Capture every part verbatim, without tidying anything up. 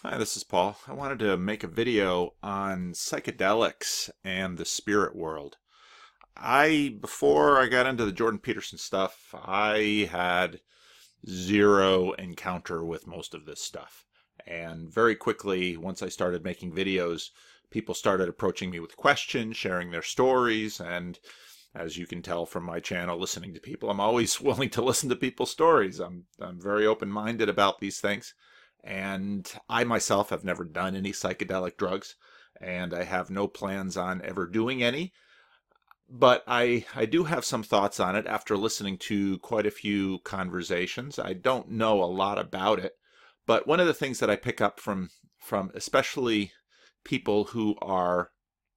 Hi, this is Paul. I wanted to make a video on psychedelics and the spirit world. I, before I got into the Jordan Peterson stuff, I had zero encounter with most of this stuff. And very quickly, once I started making videos, people started approaching me with questions, sharing their stories, and as you can tell from my channel, listening to people, I'm always willing to listen to people's stories. I'm, I'm very open-minded about these things. And I myself have never done any psychedelic drugs, and I have no plans on ever doing any. But I, I do have some thoughts on it after listening to quite a few conversations. I don't know a lot about it, but one of the things that I pick up from, from especially people who are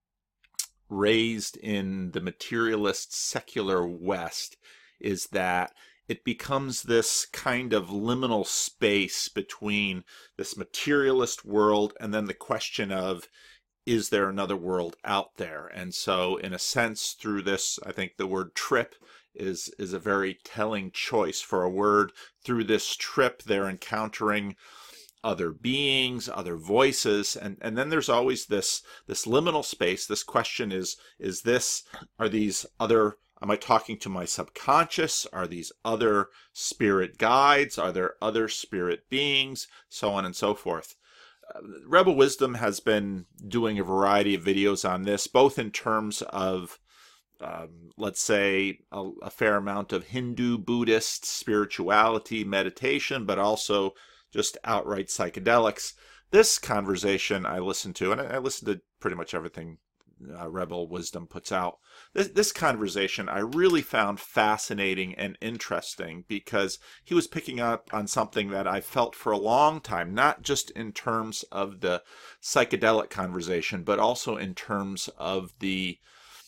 raised in the materialist secular West is that it becomes this kind of liminal space between this materialist world and then the question of, is there another world out there? And so in a sense, through this, I think the word trip is is a very telling choice for a word. Through this trip, they're encountering other beings, other voices, and and then there's always this this liminal space. This question is is this, are these other, am I talking to my subconscious? Are these other spirit guides? Are there other spirit beings? So on and so forth. Uh, Rebel Wisdom has been doing a variety of videos on this, both in terms of um, let's say a, a fair amount of Hindu, Buddhist spirituality, meditation, but also just outright psychedelics. This conversation I listened to, and I, I listened to pretty much everything uh, Rebel Wisdom puts out. This, this conversation I really found fascinating and interesting because he was picking up on something that I felt for a long time, not just in terms of the psychedelic conversation, but also in terms of the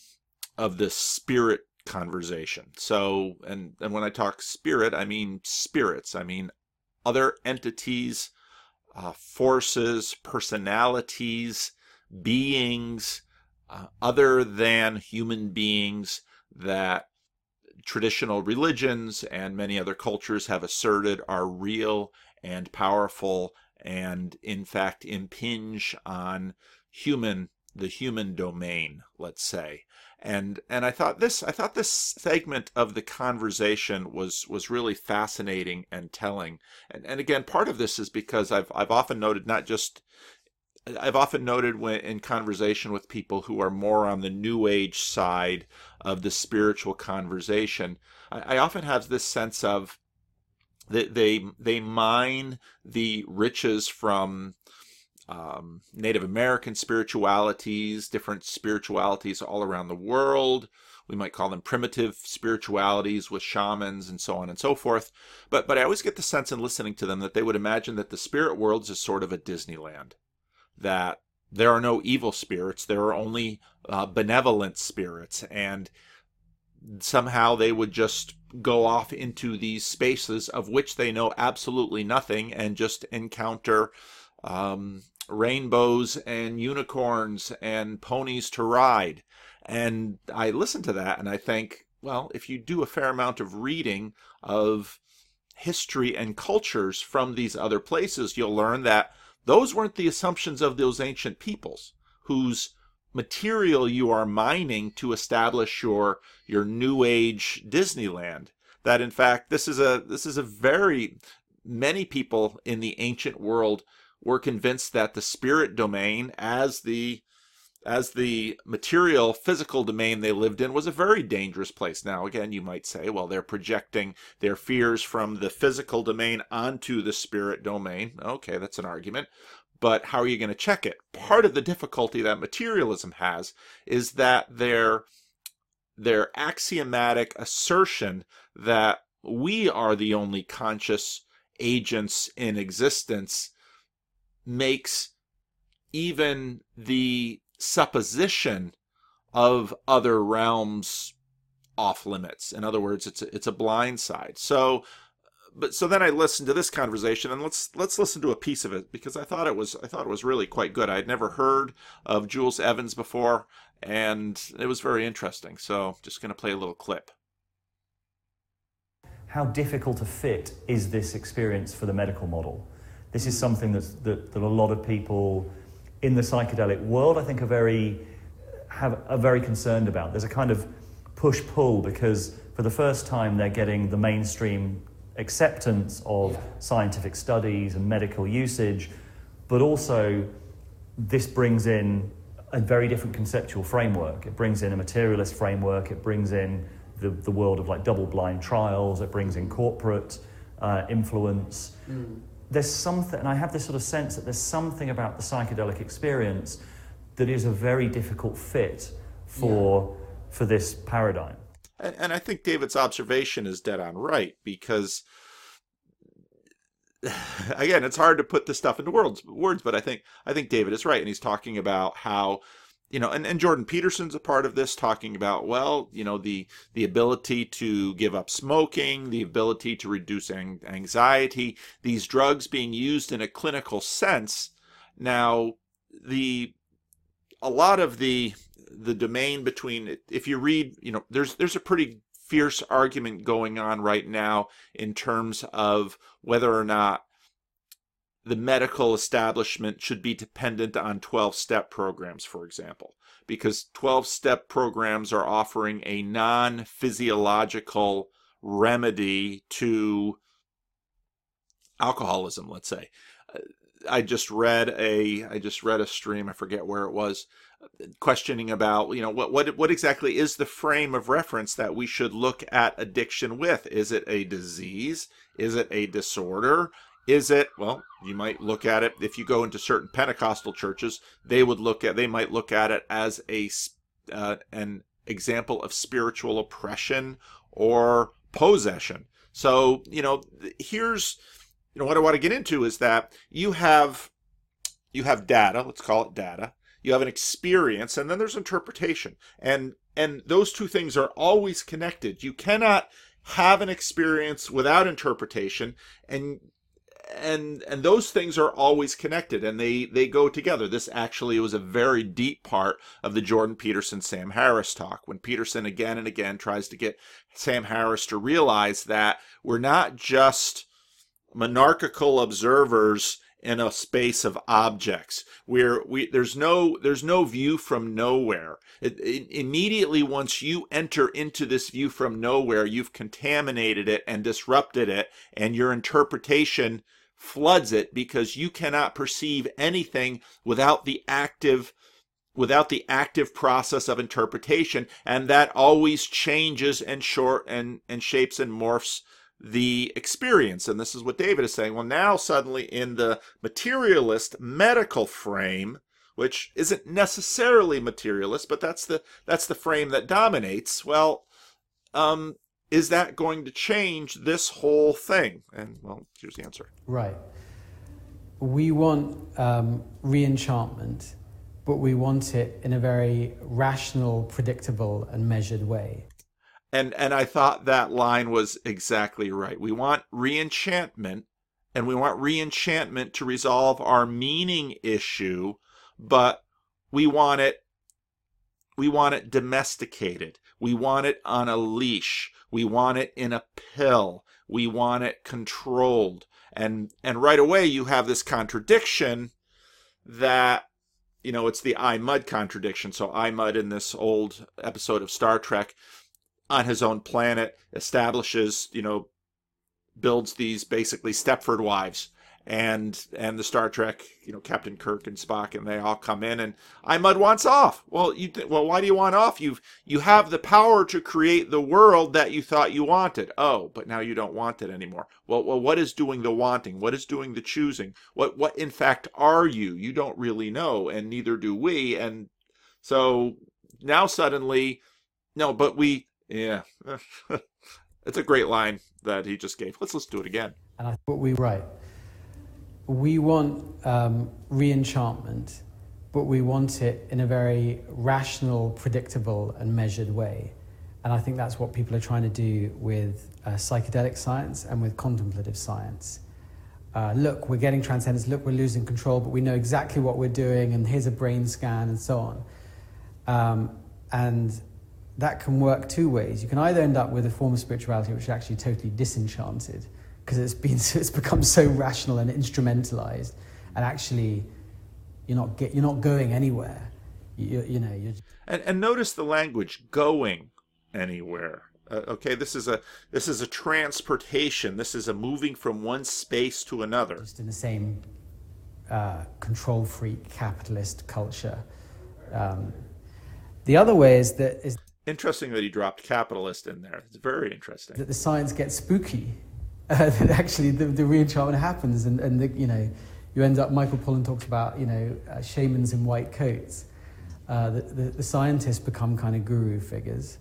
of the spirit conversation. So, and, and when I talk spirit, I mean spirits. I mean other entities, uh, forces, personalities, beings, uh, other than human beings that traditional religions and many other cultures have asserted are real and powerful and in fact impinge on human the human domain, let's say. And and I thought this I thought this segment of the conversation was was really fascinating and telling. And and again, part of this is because I've I've often noted not just I've often noted when in conversation with people who are more on the New Age side of the spiritual conversation, I, I often have this sense of that they they mine the riches from um, Native American spiritualities, different spiritualities all around the world. We might call them primitive spiritualities with shamans and so on and so forth. But but I always get the sense in listening to them that they would imagine that the spirit world is sort of a Disneyland, that there are no evil spirits, there are only uh, benevolent spirits, and somehow they would just go off into these spaces of which they know absolutely nothing and just encounter um, rainbows and unicorns and ponies to ride. And I listen to that and I think, well, if you do a fair amount of reading of history and cultures from these other places, you'll learn that those weren't the assumptions of those ancient peoples whose material you are mining to establish your your new age Disneyland. That in fact this is a this is a very many people in the ancient world were convinced that the spirit domain as the as the material physical domain they lived in was a very dangerous place. Now again, you might say, well, they're projecting their fears from the physical domain onto the spirit domain. Okay, that's an argument. But how are you going to check it? Part of the difficulty that materialism has is that their their axiomatic assertion that we are the only conscious agents in existence makes even the supposition of other realms off limits. In other words, it's a, it's a blind side. So, but so then I listened to this conversation, and let's let's listen to a piece of it because I thought it was I thought it was really quite good. I had never heard of Jules Evans before, and it was very interesting. So, just going to play a little clip. How difficult a fit is this experience for the medical model? This is something that's, that, that a lot of people in the psychedelic world, I think, are very have are very concerned about. There's a kind of push-pull because for the first time they're getting the mainstream acceptance of yeah. scientific studies and medical usage, but also this brings in a very different conceptual framework. It brings in a materialist framework, it brings in the, the world of like double-blind trials, it brings in corporate uh, influence. Mm. There's something, and I have this sort of sense that there's something about the psychedelic experience that is a very difficult fit for yeah. for this paradigm. And, and I think David's observation is dead on right, because again, it's hard to put this stuff into words, words, but I think I think David is right, and he's talking about how, you know, and, and Jordan Peterson's a part of this, talking about, well, you know, the the ability to give up smoking, the ability to reduce ang- anxiety, these drugs being used in a clinical sense. Now, the a lot of the the domain between, if you read, you know, there's there's a pretty fierce argument going on right now in terms of whether or not the medical establishment should be dependent on twelve-step programs, for example, because twelve-step programs are offering a non-physiological remedy to alcoholism, let's say. I just read a I just read a stream, I forget where it was, questioning about, you know, what what what exactly is the frame of reference that we should look at addiction with? Is it a disease? Is it a disorder? Is it, well, you might look at it, if you go into certain Pentecostal churches, they would look at, they might look at it as a, uh, an example of spiritual oppression or possession. So, you know, here's, you know, what I want to get into is that you have, you have data, let's call it data, you have an experience, and then there's interpretation. And, and those two things are always connected. You cannot have an experience without interpretation, and And and those things are always connected, and they, they go together. This actually was a very deep part of the Jordan Peterson, Sam Harris talk, when Peterson again and again tries to get Sam Harris to realize that we're not just monarchical observers in a space of objects. We're, we there's no there's no view from nowhere. It, it, immediately once you enter into this view from nowhere, you've contaminated it and disrupted it, and your interpretation floods it, because you cannot perceive anything without the active without the active process of interpretation, and that always changes and short and and shapes and morphs the experience. And this is what David is saying. Well, now suddenly in the materialist medical frame, which isn't necessarily materialist, but that's the that's the frame that dominates. Well, um is that going to change this whole thing? And, well, here's the answer. Right. We want um, re-enchantment, but we want it in a very rational, predictable, and measured way. And and I thought that line was exactly right. We want re-enchantment, and we want re-enchantment to resolve our meaning issue, but we want it we want it domesticated. We want it on a leash. We want it in a pill. We want it controlled. And and right away you have this contradiction that, you know, it's the I-Mudd contradiction. So I-Mudd, in this old episode of Star Trek, on his own planet, establishes, you know, builds these basically Stepford wives. And and the Star Trek, you know, Captain Kirk and Spock, and they all come in, and I-Mudd wants off. Well, you th- well, why do you want off? You've you have the power to create the world that you thought you wanted. Oh, but now you don't want it anymore. Well, well, what is doing the wanting? What is doing the choosing? What what in fact are you? You don't really know, and neither do we. And so now suddenly, no, but we, yeah, it's a great line that he just gave. Let's let's do it again. And I thought we right. We want um, re-enchantment, but we want it in a very rational, predictable, and measured way. And I think that's what people are trying to do with uh, psychedelic science and with contemplative science. Uh, look, we're getting transcendence, look, we're losing control, but we know exactly what we're doing, and here's a brain scan, and so on. Um, and that can work two ways. You can either end up with a form of spirituality which is actually totally disenchanted, because it's been it's become so rational and instrumentalized, and actually, you're not get you're not going anywhere. You, you know, you're. And, and notice the language, going anywhere. Uh, okay, this is a this is a transportation. This is a moving from one space to another. Just in the same uh, control freak capitalist culture. Um, the other way is that is interesting that he dropped capitalist in there. It's very interesting that the science gets spooky. Uh, that actually the, the re-enchantment happens, and and the, you know, you end up. Michael Pollan talks about you know uh, shamans in white coats. Uh, the, the, the scientists become kind of guru figures.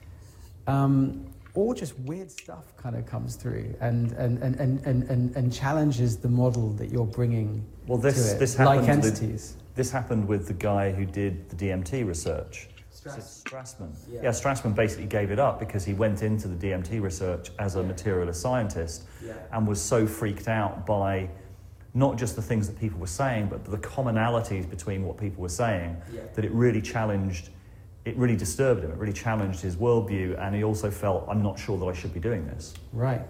Um, or just weird stuff kind of comes through and and, and, and, and, and, and challenges the model that you're bringing well, this, to it, this like happened entities. With, this happened with the guy who did the D M T research. Strass. Strassman. Yeah. yeah, Strassman basically gave it up because he went into the D M T research as a materialist scientist Yeah. and was so freaked out by not just the things that people were saying, but the commonalities between what people were saying, Yeah. that it really challenged, it really disturbed him, it really challenged his worldview, and he also felt, I'm not sure that I should be doing this. Right.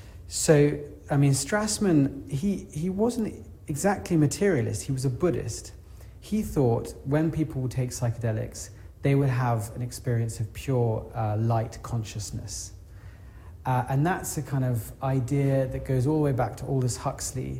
So, I mean, Strassman, he, he wasn't exactly materialist, he was a Buddhist. He thought when people would take psychedelics, they would have an experience of pure uh, light consciousness. Uh, and that's a kind of idea that goes all the way back to Aldous Huxley,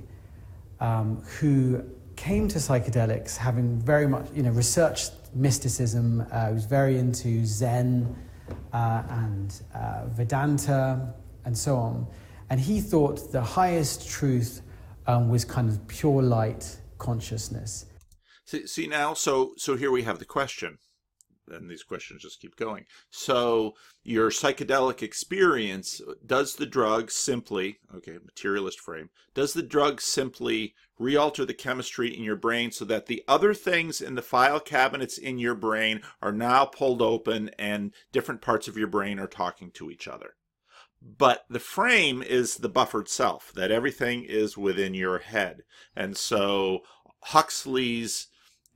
um, who came to psychedelics having very much, you know, researched mysticism, uh, he was very into Zen uh, and uh, Vedanta and so on. And he thought the highest truth um, was kind of pure light consciousness. See, see now, so so here we have the question. And these questions just keep going. So your psychedelic experience, does the drug simply, okay, materialist frame, does the drug simply re-alter the chemistry in your brain so that the other things in the file cabinets in your brain are now pulled open and different parts of your brain are talking to each other? But the frame is the buffered self, that everything is within your head. And so Huxley's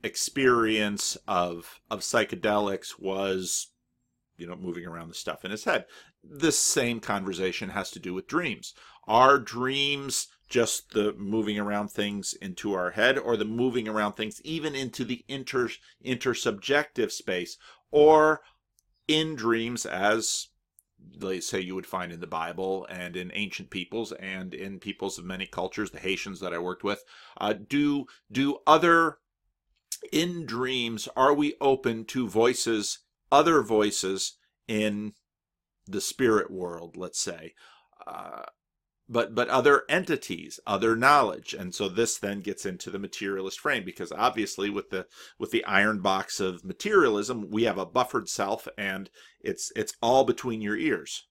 experience of of psychedelics was, you know, moving around the stuff in his head. This same conversation has to do with dreams. Are dreams just the moving around things into our head, or the moving around things even into the inter intersubjective space, or in dreams, as let's say you would find in the Bible and in ancient peoples and in peoples of many cultures, the Haitians that I worked with, uh, do do other in dreams, are we open to voices, other voices in the spirit world, let's say, uh, but but other entities, other knowledge? And so this then gets into the materialist frame, because obviously with the with the iron box of materialism, we have a buffered self, and it's it's all between your ears.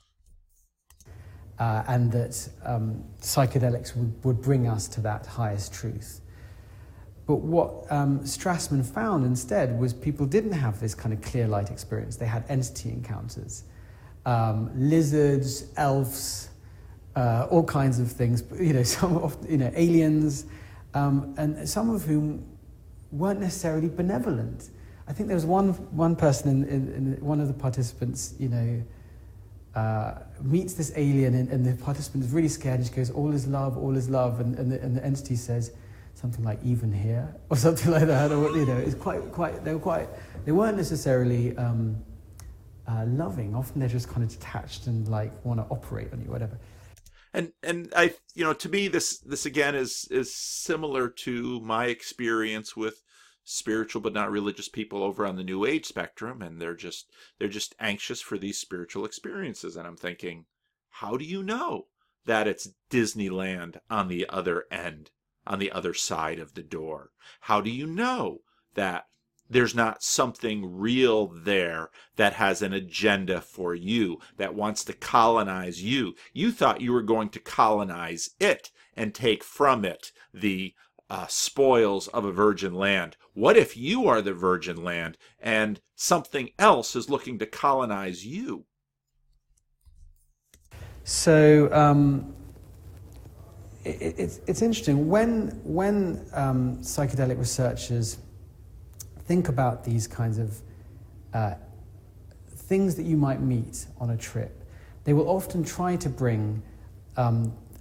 Uh, and that um, psychedelics would, would bring us to that highest truth. But what um, Strassman found instead was people didn't have this kind of clear light experience. They had entity encounters, um, lizards, elves, uh, all kinds of things. You know, some of you know aliens, um, and some of whom weren't necessarily benevolent. I think there was one one person in, in, in one of the participants, you know, uh, meets this alien, and, and the participant is really scared. And she goes, "All is love, all is love," and and the, and the entity says something like "even here" or something like that, or you know, it's quite, quite. They were quite. They weren't necessarily um, uh, loving. Often they're just kind of detached and like want to operate on you, whatever. And and I, you know, to me, this this again is is similar to my experience with spiritual but not religious people over on the New Age spectrum, and they're just they're just anxious for these spiritual experiences. And I'm thinking, how do you know that it's Disneyland on the other end? On the other side of the door? How do you know that there's not something real there that has an agenda for you, that wants to colonize you? You thought you were going to colonize it and take from it the uh, spoils of a virgin land. What if you are the virgin land and something else is looking to colonize you? So, um It, it's, it's interesting, when, when um, psychedelic researchers think about these kinds of uh, things that you might meet on a trip, they will often try to bring um,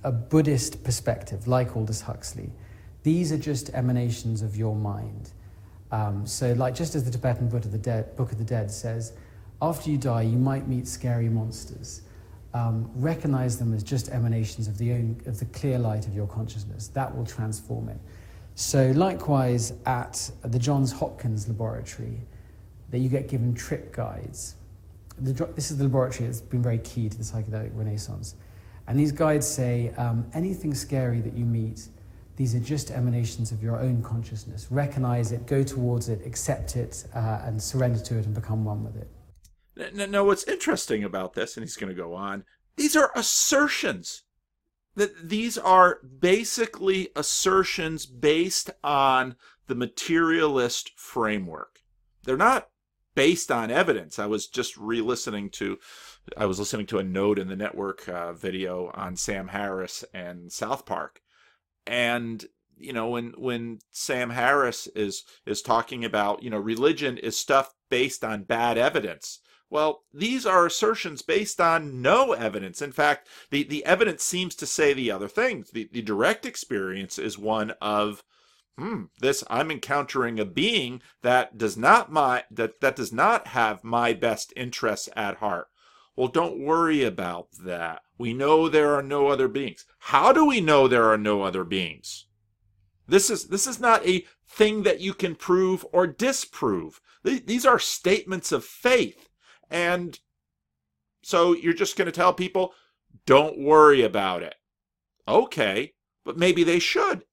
a Buddhist perspective, like Aldous Huxley, these are just emanations of your mind. Um, so like just as the Tibetan Book of the Dead, Book of the Dead says, after you die, you might meet scary monsters. Um, recognize them as just emanations of the own, of the clear light of your consciousness. That will transform it. So likewise, at the Johns Hopkins laboratory, that you get given trip guides. The, this is the laboratory that's been very key to the psychedelic renaissance. And these guides say, um, anything scary that you meet, these are just emanations of your own consciousness. Recognize it, go towards it, accept it, uh, and surrender to it and become one with it. Now, what's interesting about this, and he's going to go on, these are assertions. That these are basically assertions based on the materialist framework. They're not based on evidence. I was just re-listening to, I was listening to a Node in the Network uh, video on Sam Harris and South Park. And, you know, when when Sam Harris is is talking about, you know, religion is stuff based on bad evidence. Well, these are assertions based on no evidence. In fact, the, the evidence seems to say the other things. The, the direct experience is one of, hmm, this, I'm encountering a being that does not my that, that does not have my best interests at heart. Well, don't worry about that. We know there are no other beings. How do we know there are no other beings? This is this is not a thing that you can prove or disprove. These are statements of faith. And so you're just going to tell people, don't worry about it. Okay, but maybe they should.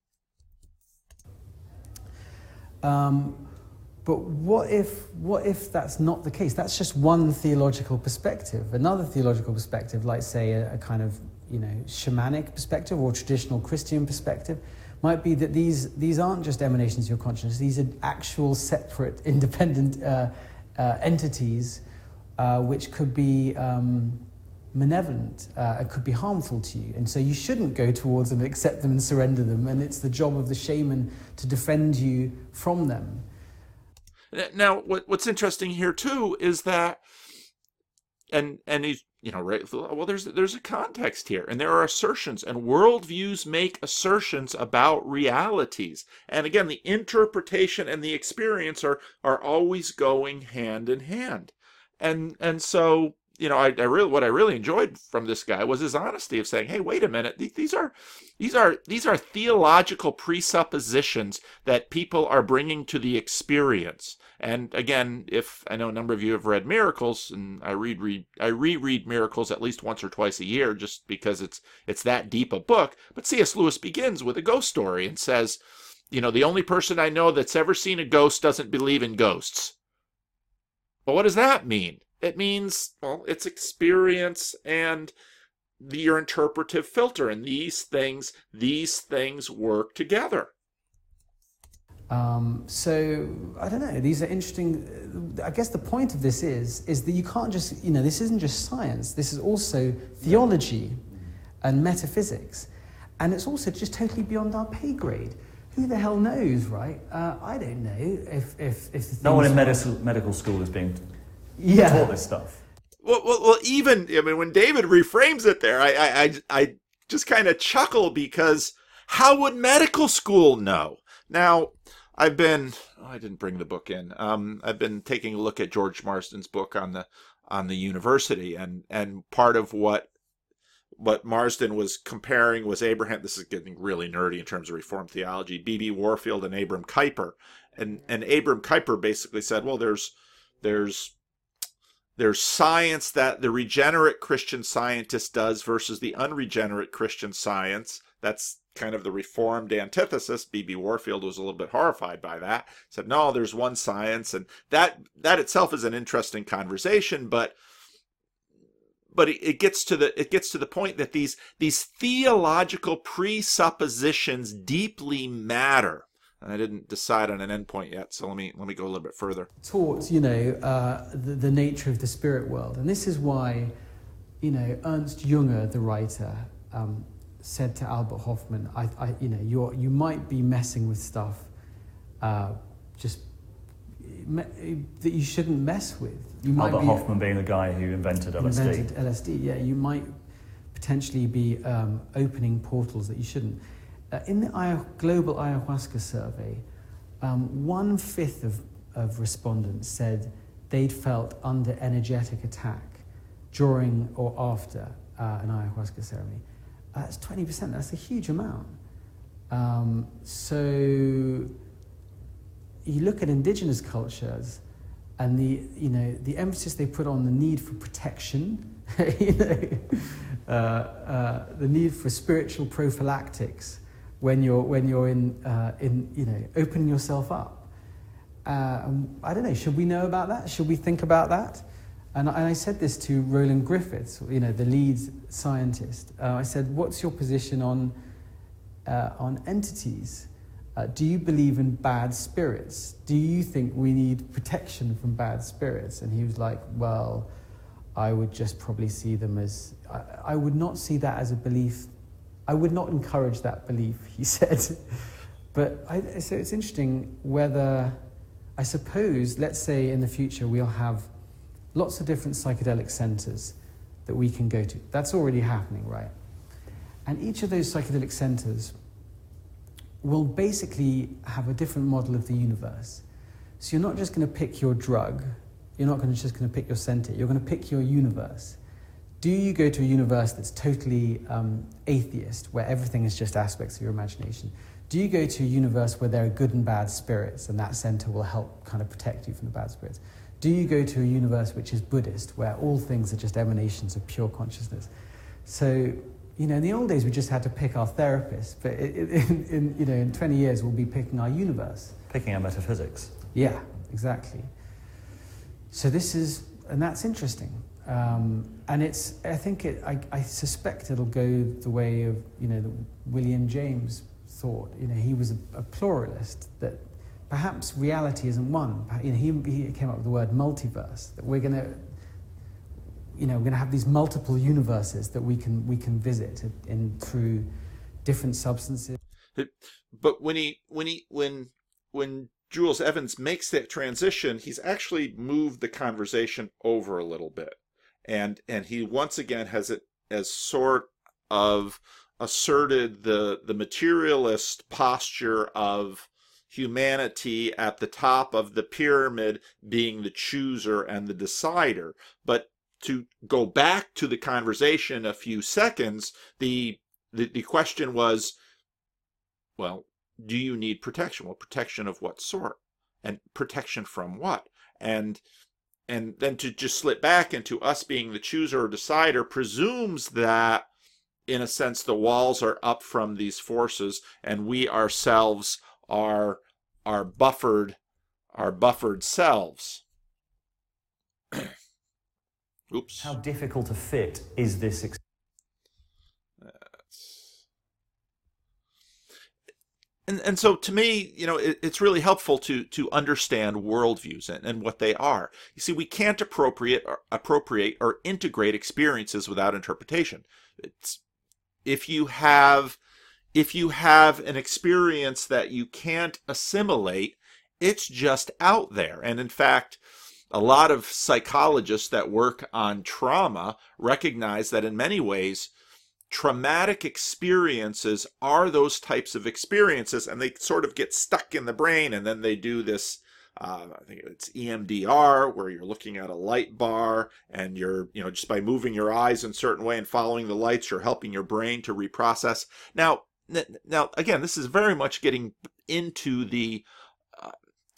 Um, but what if what if that's not the case? That's just one theological perspective. Another theological perspective, like say a, a kind of you know shamanic perspective or traditional Christian perspective, might be that these these aren't just emanations of your consciousness. These are actual, separate, independent uh, uh, entities. Uh, which could be um, malevolent, uh, it could be harmful to you. And so you shouldn't go towards them, accept them and surrender them. And it's the job of the shaman to defend you from them. Now, what, what's interesting here too is that, and and he's, you know, right, well, there's there's a context here, and there are assertions, and worldviews make assertions about realities. And again, the interpretation and the experience are are always going hand in hand. And and so, you know, I, I really what I really enjoyed from this guy was his honesty of saying, "Hey, wait a minute. These are these are these are theological presuppositions that people are bringing to the experience." And again, if I know a number of you have read Miracles, and I read read I reread Miracles at least once or twice a year, just because it's it's that deep a book. But C S Lewis begins with a ghost story and says, "You know, the only person I know that's ever seen a ghost doesn't believe in ghosts." Well, what does that mean? It means, well, it's experience and the, your interpretive filter, and these things, these things work together. Um, so, I don't know, these are interesting. I guess the point of this is, is that you can't just, you know, this isn't just science, this is also theology and metaphysics. And it's also just totally beyond our pay grade. Who the hell knows, right? Uh, I don't know if if if the no one in medical medical school is being yeah. taught this stuff. Well, well, well, even I mean, when David reframes it there, I I I, I just kind of chuckle, because how would medical school know? Now, I've been oh, I didn't bring the book in. Um, I've been taking a look at George Marsden's book on the on the university, and and part of what. What Marsden was comparing was Abraham, this is getting really nerdy in terms of Reformed theology, B B Warfield and Abram Kuyper. And and Abram Kuyper basically said, well, there's there's there's science that the regenerate Christian scientist does versus the unregenerate Christian science. That's kind of the Reformed antithesis. B B Warfield was a little bit horrified by that. Said, no, there's one science. And that that itself is an interesting conversation, but But it gets to the it gets to the point that these these theological presuppositions deeply matter. And I didn't decide on an endpoint yet, so let me let me go a little bit further. Taught, you know, uh, the, the nature of the spirit world, and this is why, you know, Ernst Junger, the writer, um, said to Albert Hoffman, I, I, you know, you you might be messing with stuff, uh, just me, that you shouldn't mess with. You might Albert be, Hoffman being the guy who invented L S D. Invented L S D, yeah. You might potentially be um, opening portals that you shouldn't. Uh, in the Aya- global ayahuasca survey, um, one-fifth of, of respondents said they'd felt under energetic attack during or after uh, an ayahuasca ceremony. Uh, that's twenty percent, that's a huge amount. Um, so you look at indigenous cultures and the, you know, the emphasis they put on the need for protection, you know, uh, uh, the need for spiritual prophylactics when you're, when you're in, uh, in, you know, opening yourself up. Uh, I don't know, should we know about that? Should we think about that? And I, and I said this to Roland Griffiths, you know, the lead scientist. Uh, I said, what's your position on, uh, on entities? Uh, do you believe in bad spirits? Do you think we need protection from bad spirits? And he was like, well, I would just probably see them as, I, I would not see that as a belief. I would not encourage that belief, he said. But I, so it's interesting whether, I suppose, let's say in the future we'll have lots of different psychedelic centers that we can go to. That's already happening, right? And each of those psychedelic centers will basically have a different model of the universe. So you're not just going to pick your drug, you're not gonna, just going to pick your center, you're going to pick your universe. Do you go to a universe that's totally um, atheist, where everything is just aspects of your imagination? Do you go to a universe where there are good and bad spirits, and that center will help kind of protect you from the bad spirits? Do you go to a universe which is Buddhist, where all things are just emanations of pure consciousness? So, you know, in the old days, we just had to pick our therapist, but in, in, you know, in twenty years, we'll be picking our universe. Picking our metaphysics. Yeah, exactly. So this is, and that's interesting. Um, and it's, I think it, I, I suspect it'll go the way of, you know, the William James thought. You know, he was a, a pluralist, that perhaps reality isn't one. You know, he, he came up with the word multiverse, that we're going to, you know, we're going to have these multiple universes that we can we can visit in through different substances. But when he when he when when Jules Evans makes that transition, he's actually moved the conversation over a little bit, and and he once again has it as sort of asserted the the materialist posture of humanity at the top of the pyramid being the chooser and the decider. But to go back to the conversation a few seconds, the, the the question was, well, do you need protection? Well, protection of what sort? And protection from what? And and then to just slip back into us being the chooser or decider presumes that, in a sense, the walls are up from these forces, and we ourselves are are buffered, are buffered selves. Oops. How difficult to fit is this experience? And and so to me, you know, it, it's really helpful to to understand worldviews and, and what they are. You see, we can't appropriate or appropriate or integrate experiences without interpretation. It's if you have if you have an experience that you can't assimilate, it's just out there. And in fact, a lot of psychologists that work on trauma recognize that in many ways, traumatic experiences are those types of experiences, and they sort of get stuck in the brain, and then they do this, uh, I think it's E M D R, where you're looking at a light bar, and you're, you know, just by moving your eyes in a certain way and following the lights, you're helping your brain to reprocess. Now, now again, this is very much getting into the uh,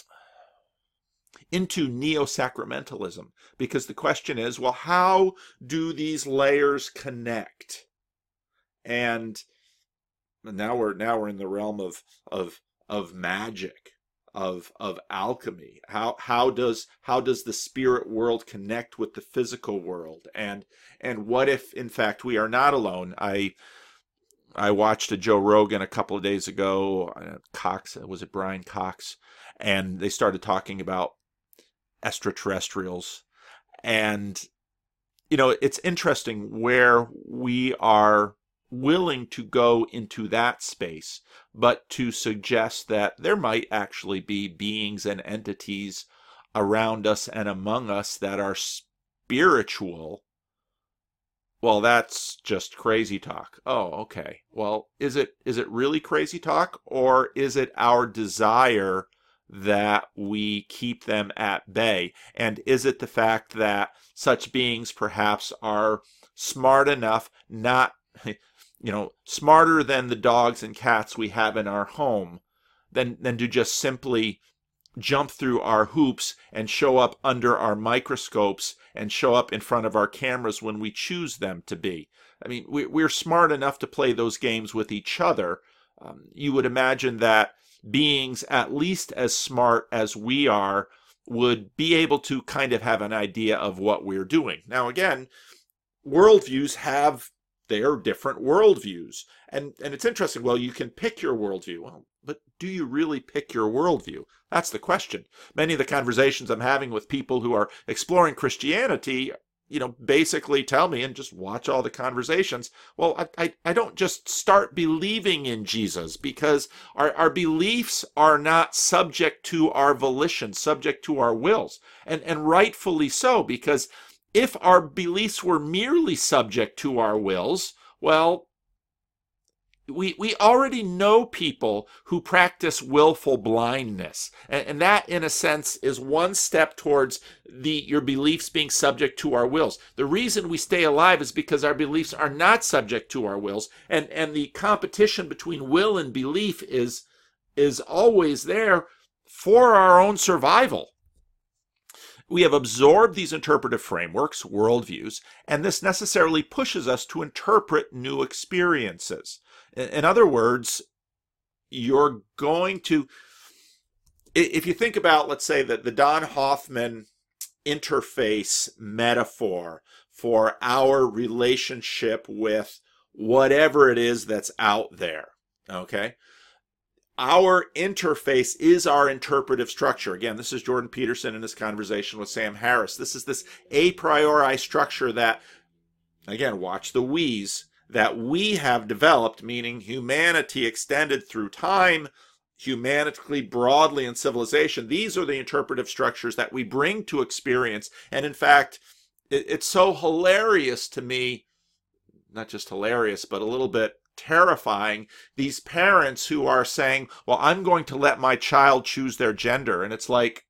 into neo-sacramentalism, because the question is, well, how do these layers connect? And now we're now we're in the realm of of of magic, of of alchemy. How how does how does the spirit world connect with the physical world? And and what if in fact we are not alone? I I watched a Joe Rogan a couple of days ago. Uh, Cox, was it Brian Cox? And they started talking about extraterrestrials, and you know, it's interesting where we are willing to go into that space, but to suggest that there might actually be beings and entities around us and among us that are spiritual well, that's just crazy talk. Oh, okay. Well, is it is it really crazy talk, or is it our desire that we keep them at bay? And is it the fact that such beings perhaps are smart enough, not, you know, smarter than the dogs and cats we have in our home, than, than to just simply jump through our hoops and show up under our microscopes and show up in front of our cameras when we choose them to be? I mean, we, we're smart enough to play those games with each other. Um, you would imagine that beings at least as smart as we are would be able to kind of have an idea of what we're doing. Now, again, worldviews have their different worldviews. And, and it's interesting, well, you can pick your worldview. Well, but do you really pick your worldview? That's the question. Many of the conversations I'm having with people who are exploring Christianity, you know, basically tell me, and just watch all the conversations, well, I, I, I don't just start believing in Jesus, because our, our beliefs are not subject to our volition, subject to our wills. And, and rightfully so, because if our beliefs were merely subject to our wills, well, we we already know people who practice willful blindness. And, and that, in a sense, is one step towards the your beliefs being subject to our wills. The reason we stay alive is because our beliefs are not subject to our wills. And, and the competition between will and belief is, is always there for our own survival. We have absorbed these interpretive frameworks, worldviews, and this necessarily pushes us to interpret new experiences. In other words, you're going to, if you think about, let's say, that the Don Hoffman interface metaphor for our relationship with whatever it is that's out there, okay? Our interface is our interpretive structure. Again, this is Jordan Peterson in his conversation with Sam Harris. This is this a priori structure that, again, watch the we's, that we have developed, meaning humanity extended through time, humanity broadly in civilization. These are the interpretive structures that we bring to experience. And in fact, it, it's so hilarious to me, not just hilarious, but a little bit terrifying, these parents who are saying, well, I'm going to let my child choose their gender. And it's like,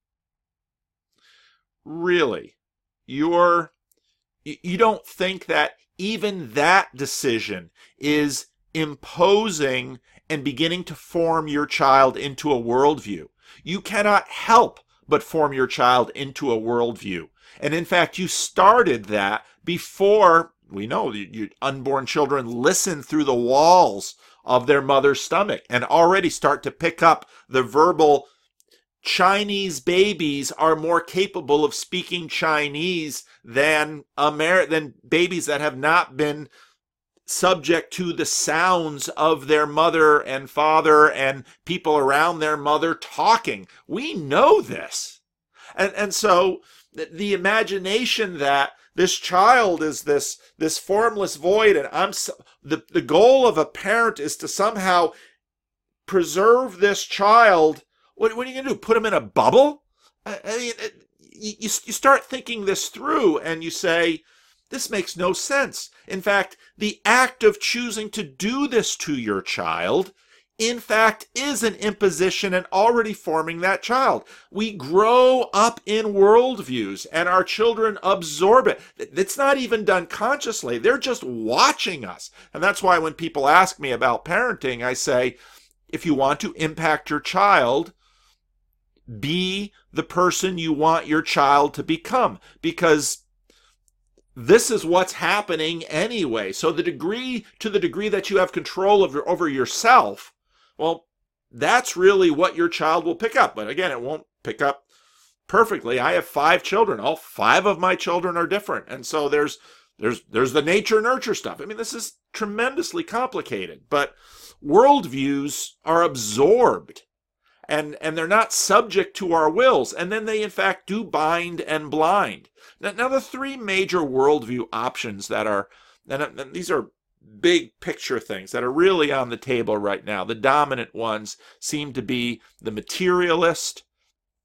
really? You're, you don't think that even that decision is imposing and beginning to form your child into a worldview? You cannot help but form your child into a worldview. And in fact, you started that before. We know you, you unborn children listen through the walls of their mother's stomach and already start to pick up the verbal. Chinese babies are more capable of speaking Chinese than Amer- than babies that have not been subject to the sounds of their mother and father and people around their mother talking. We know this. And, and so the imagination that this child is this, this formless void, and I'm so, the, the goal of a parent is to somehow preserve this child. What, what are you going to do? Put him in a bubble? I, I mean, it, you, you start thinking this through and you say, this makes no sense. In fact, the act of choosing to do this to your child, in fact, is an imposition and already forming that child. We grow up in worldviews and our children absorb it. It's not even done consciously. They're just watching us. And that's why when people ask me about parenting, I say, if you want to impact your child, be the person you want your child to become, because this is what's happening anyway. So the degree, to the degree that you have control over, over yourself, well, that's really what your child will pick up. But again, it won't pick up perfectly. I have five children. All five of my children are different. And so there's there's there's the nature nurture stuff. I mean, this is tremendously complicated, but worldviews are absorbed. And, and they're not subject to our wills. And then they, in fact, do bind and blind. Now, now the three major worldview options that are, and, and these are big picture things that are really on the table right now. The dominant ones seem to be the materialist,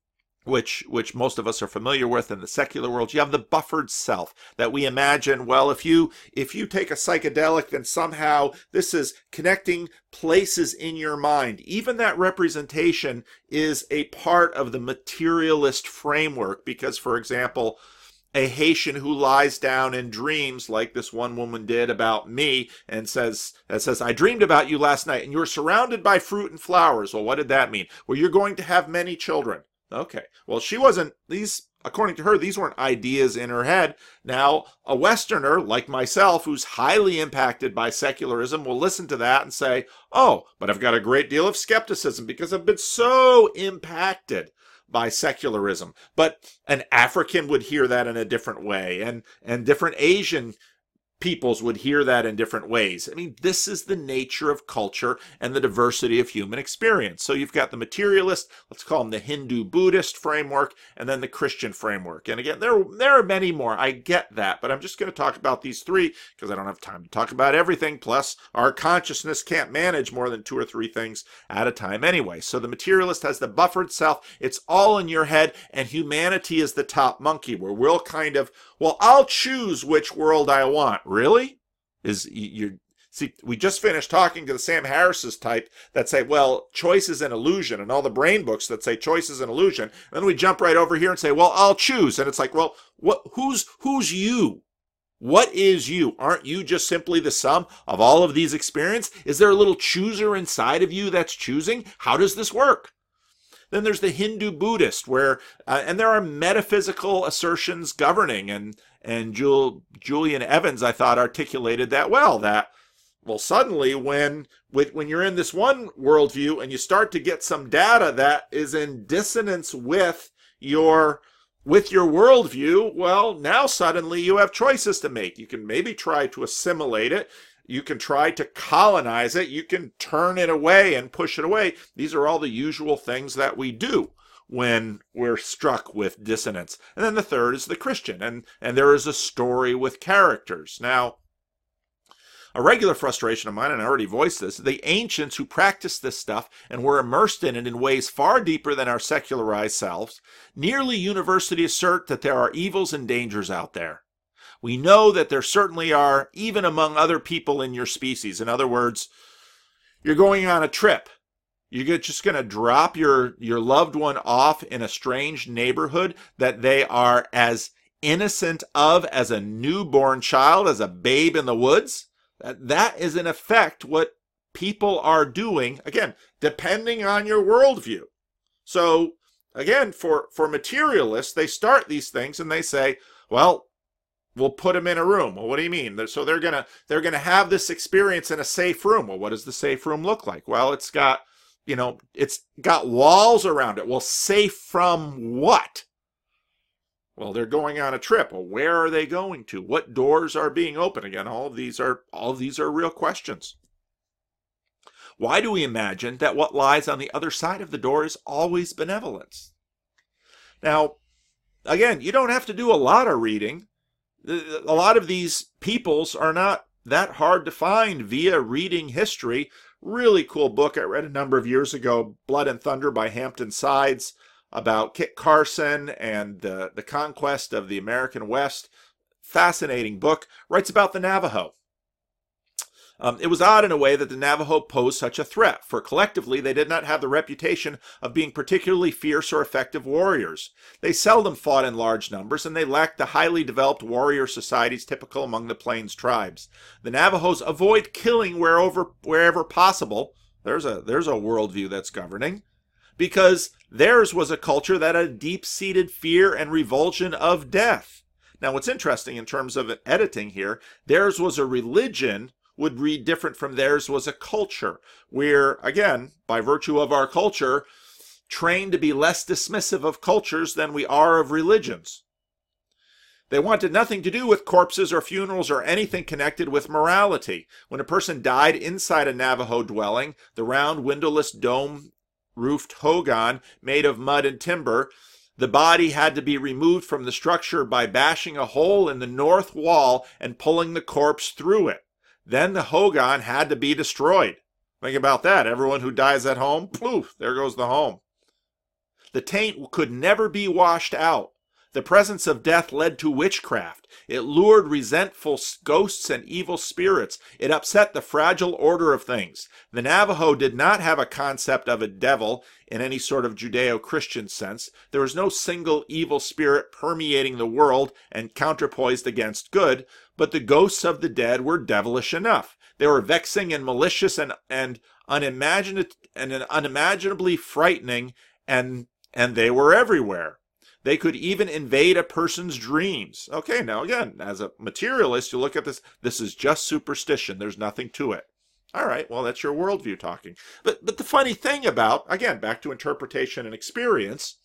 which which most of us are familiar with in the secular world. You have the buffered self that we imagine, well, if you if you take a psychedelic, then somehow this is connecting places in your mind. Even that representation is a part of the materialist framework because, for example, a Haitian who lies down and dreams, like this one woman did about me, and says, and says, I dreamed about you last night, and you were surrounded by fruit and flowers. Well, what did that mean? Well, you're going to have many children. Okay. Well, she wasn't, these, according to her, these weren't ideas in her head. Now, a Westerner like myself, who's highly impacted by secularism, will listen to that and say, oh, but I've got a great deal of skepticism because I've been so impacted by secularism. But an African would hear that in a different way, and, and different Asian peoples would hear that in different ways. I mean, this is the nature of culture and the diversity of human experience. So you've got the materialist, let's call them the Hindu-Buddhist framework, and then the Christian framework. And again, there, there are many more. I get that, but I'm just going to talk about these three because I don't have time to talk about everything. Plus, our consciousness can't manage more than two or three things at a time anyway. So the materialist has the buffered self. It's all in your head, and humanity is the top monkey, where we'll kind of, well, I'll choose which world I want. Really? Is you see, we just finished talking to the Sam Harris's type that say, well, choice is an illusion, and all the brain books that say choice is an illusion. And then we jump right over here and say, well, I'll choose. And it's like, well, what who's who's you? What is you? Aren't you just simply the sum of all of these experiences? Is there a little chooser inside of you that's choosing? How does this work? Then there's the Hindu-Buddhist, where, uh, and there are metaphysical assertions governing, and and Jul, Julian Evans, I thought, articulated that well, that, well, suddenly when, with, when you're in this one worldview and you start to get some data that is in dissonance with your, with your worldview, well, now suddenly you have choices to make. You can maybe try to assimilate it. You can try to colonize it. You can turn it away and push it away. These are all the usual things that we do when we're struck with dissonance. And then the third is the Christian, and, and there is a story with characters. Now, a regular frustration of mine, and I already voiced this, the ancients who practiced this stuff and were immersed in it in ways far deeper than our secularized selves, nearly universally assert that there are evils and dangers out there. We know that there certainly are, even among other people in your species. In other words, you're going on a trip. You're just going to drop your, your loved one off in a strange neighborhood that they are as innocent of as a newborn child, as a babe in the woods. That, that is, in effect, what people are doing, again, depending on your worldview. So, again, for, for materialists, they start these things and they say, well, we'll put them in a room. Well, what do you mean? So they're gonna they're gonna have this experience in a safe room. Well, what does the safe room look like? Well, it's got, you know, it's got walls around it. Well, safe from what? Well, they're going on a trip. Well, where are they going to? What doors are being opened? Again, all of these are all of these are real questions. Why do we imagine that what lies on the other side of the door is always benevolence? Now, again, you don't have to do a lot of reading. A lot of these peoples are not that hard to find via reading history. Really cool book I read a number of years ago, Blood and Thunder by Hampton Sides, about Kit Carson and the, the conquest of the American West. Fascinating book. Writes about the Navajo. Um, it was odd in a way that the Navajo posed such a threat, for collectively they did not have the reputation of being particularly fierce or effective warriors. They seldom fought in large numbers, and they lacked the highly developed warrior societies typical among the Plains tribes. The Navajos avoid killing wherever, wherever possible. There's a, there's a worldview that's governing. Because theirs was a culture that had a deep-seated fear and revulsion of death. Now, what's interesting in terms of editing here, theirs was a religion would read different from theirs was a culture. We're, again, by virtue of our culture, trained to be less dismissive of cultures than we are of religions. They wanted nothing to do with corpses or funerals or anything connected with morality. When a person died inside a Navajo dwelling, the round, windowless, dome-roofed hogan made of mud and timber, the body had to be removed from the structure by bashing a hole in the north wall and pulling the corpse through it. Then the hogan had to be destroyed. Think about that. Everyone who dies at home, poof, there goes the home. The taint could never be washed out. The presence of death led to witchcraft. It lured resentful ghosts and evil spirits. It upset the fragile order of things. The Navajo did not have a concept of a devil in any sort of Judeo-Christian sense. There was no single evil spirit permeating the world and counterpoised against good, but the ghosts of the dead were devilish enough. They were vexing and malicious and, and, unimagin- and unimaginably frightening, and, and they were everywhere. They could even invade a person's dreams. Okay, now again, as a materialist, you look at this, this is just superstition. There's nothing to it. All right, well, that's your worldview talking. But, but the funny thing about, again, back to interpretation and experience,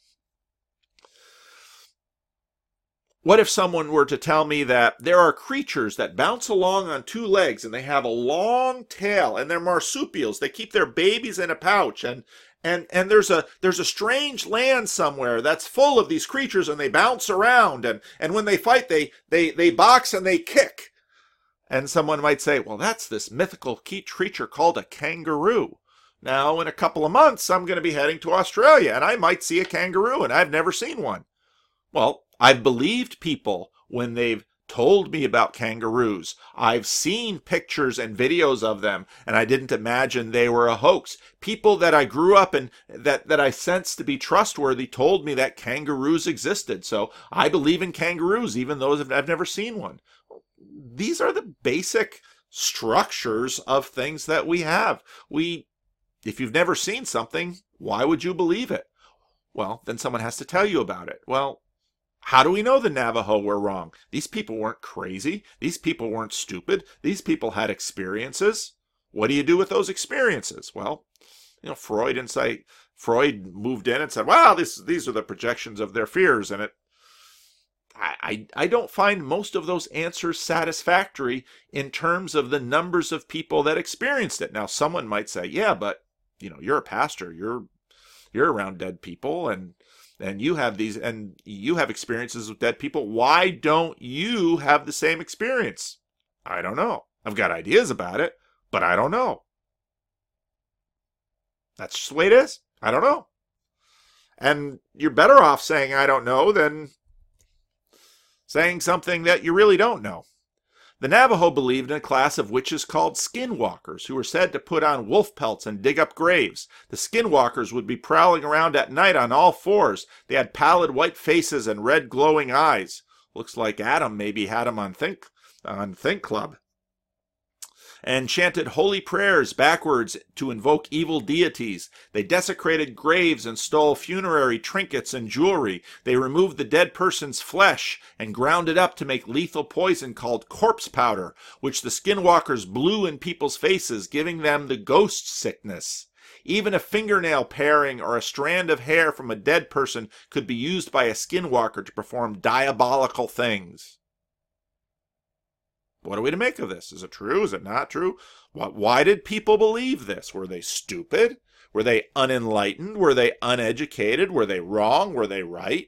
what if someone were to tell me that there are creatures that bounce along on two legs and they have a long tail and they're marsupials? They keep their babies in a pouch, and And and there's a there's a strange land somewhere that's full of these creatures, and they bounce around, and, and when they fight they, they they box and they kick. And someone might say, well, that's this mythical creature called a kangaroo. Now in a couple of months I'm going to be heading to Australia, and I might see a kangaroo, and I've never seen one. Well, I've believed people when they've told me about kangaroos. I've seen pictures and videos of them, and I didn't imagine they were a hoax. People that I grew up in, that, that I sensed to be trustworthy, told me that kangaroos existed. So I believe in kangaroos, even though I've never seen one. These are the basic structures of things that we have. We, if you've never seen something, why would you believe it? Well, then someone has to tell you about it. Well, how do we know the Navajo were wrong? These people weren't crazy. These people weren't stupid. These people had experiences. What do you do with those experiences? Well, you know, Freud insight, Freud moved in and said, "Wow, this, these are the projections of their fears," and it. I, I I don't find most of those answers satisfactory in terms of the numbers of people that experienced it. Now, someone might say, "Yeah, but you know, you're a pastor. You're you're around dead people, and." And you have these, and you have experiences with dead people. Why don't you have the same experience? I don't know. I've got ideas about it, but I don't know. That's just the way it is. I don't know. And you're better off saying I don't know than saying something that you really don't know. The Navajo believed in a class of witches called skinwalkers, who were said to put on wolf pelts and dig up graves. The skinwalkers would be prowling around at night on all fours. They had pallid white faces and red glowing eyes. Looks like Adam maybe had them on Think, on Think Club. And chanted holy prayers backwards to invoke evil deities. They desecrated graves and stole funerary trinkets and jewelry. They removed the dead person's flesh and ground it up to make lethal poison called corpse powder, which the skinwalkers blew in people's faces, giving them the ghost sickness. Even a fingernail paring or a strand of hair from a dead person could be used by a skinwalker to perform diabolical things. What are we to make of this? Is it true? Is it not true? Why did people believe this? Were they stupid? Were they unenlightened? Were they uneducated? Were they wrong? Were they right?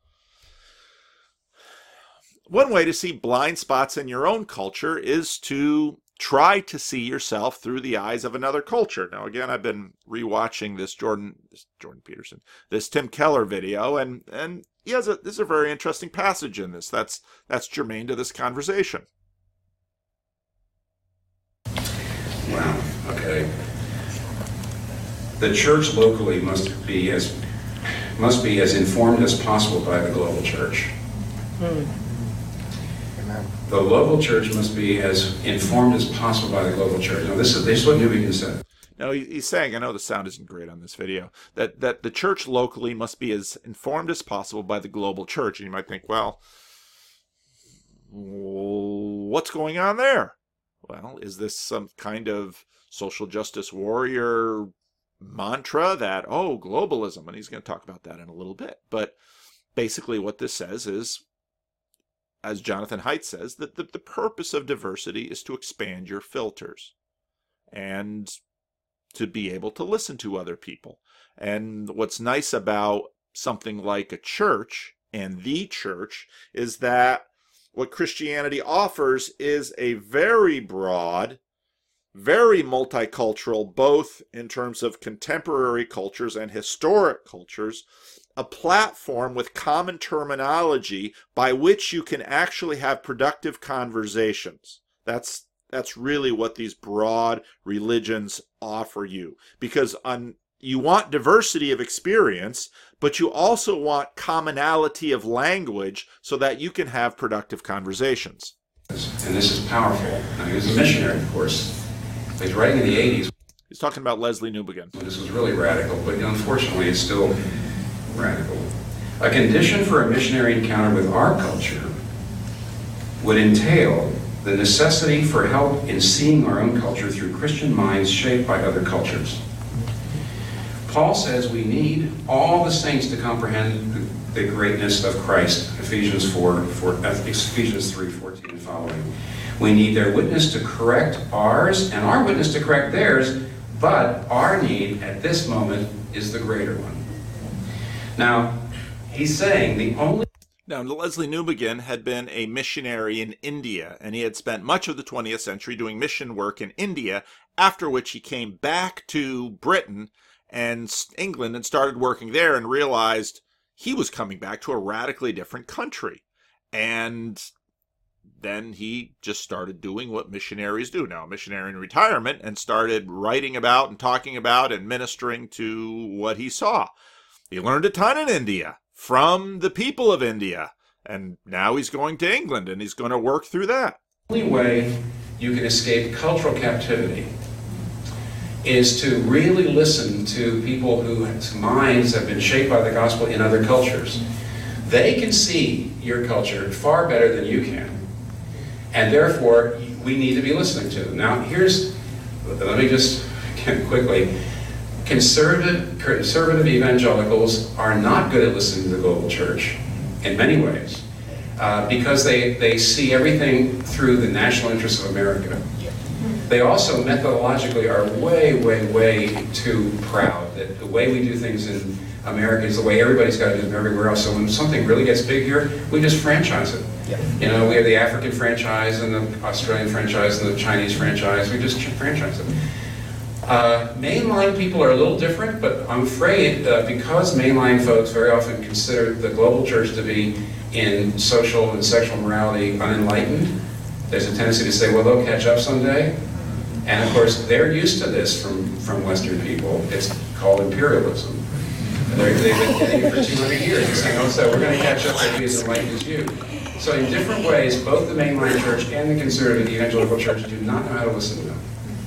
One way to see blind spots in your own culture is to try to see yourself through the eyes of another culture. Now, again, I've been rewatching this Jordan, this Jordan Peterson, this Tim Keller video, and and he has a, this is a very interesting passage in this. That's that's germane to this conversation. Wow, okay. The church locally must be as must be as informed as possible by the global church. Mm. Amen. The local church must be as informed as possible by the global church. Now, this is this is what Newman said. No, he's saying, I know the sound isn't great on this video, that, that the church locally must be as informed as possible by the global church. And you might think, well, what's going on there? Well, is this some kind of social justice warrior mantra that, oh, globalism, and he's going to talk about that in a little bit. But basically what this says is, as Jonathan Haidt says, that the, the purpose of diversity is to expand your filters and to be able to listen to other people. And what's nice about something like a church and the church is that what Christianity offers is a very broad, very multicultural, both in terms of contemporary cultures and historic cultures, a platform with common terminology by which you can actually have productive conversations. That's that's really what these broad religions offer you. Because on you want diversity of experience, but you also want commonality of language so that you can have productive conversations. And this is powerful. Now, he was a missionary, of course. He's writing in the eighties. He's talking about Leslie Newbegin. This was really radical, but unfortunately it's still radical. A condition for a missionary encounter with our culture would entail the necessity for help in seeing our own culture through Christian minds shaped by other cultures. Paul says we need all the saints to comprehend the greatness of Christ, Ephesians four, four Ephesians three, fourteen and following. We need their witness to correct ours and our witness to correct theirs, but our need at this moment is the greater one. Now, he's saying the only... Now, Leslie Newbegin had been a missionary in India, and he had spent much of the twentieth century doing mission work in India, after which he came back to Britain and England and started working there and realized he was coming back to a radically different country. And then he just started doing what missionaries do now, a missionary in retirement, and started writing about and talking about and ministering to what he saw. He learned a ton in India from the people of India, and now he's going to England and he's going to work through that. The only way you can escape cultural captivity is to really listen to people whose minds have been shaped by the gospel in other cultures. They can see your culture far better than you can, and therefore we need to be listening to them. Now here's, let me just quickly, conservative, conservative evangelicals are not good at listening to the global church in many ways uh, because they, they see everything through the national interests of America. They also methodologically are way, way, way too proud that the way we do things in America is the way everybody's got to do them everywhere else. So when something really gets big here, we just franchise it. Yeah. You know, we have the African franchise and the Australian franchise and the Chinese franchise. We just franchise them. Uh, mainline people are a little different, but I'm afraid uh, because mainline folks very often consider the global church to be in social and sexual morality unenlightened, there's a tendency to say, well, they'll catch up someday. And of course, they're used to this from, from Western people. It's called imperialism. And they're, they've been getting it for two hundred years and saying, oh, so we're going to catch up and be as enlightened as you. So in different ways, both the mainline church and the conservative evangelical church do not know how to listen to them.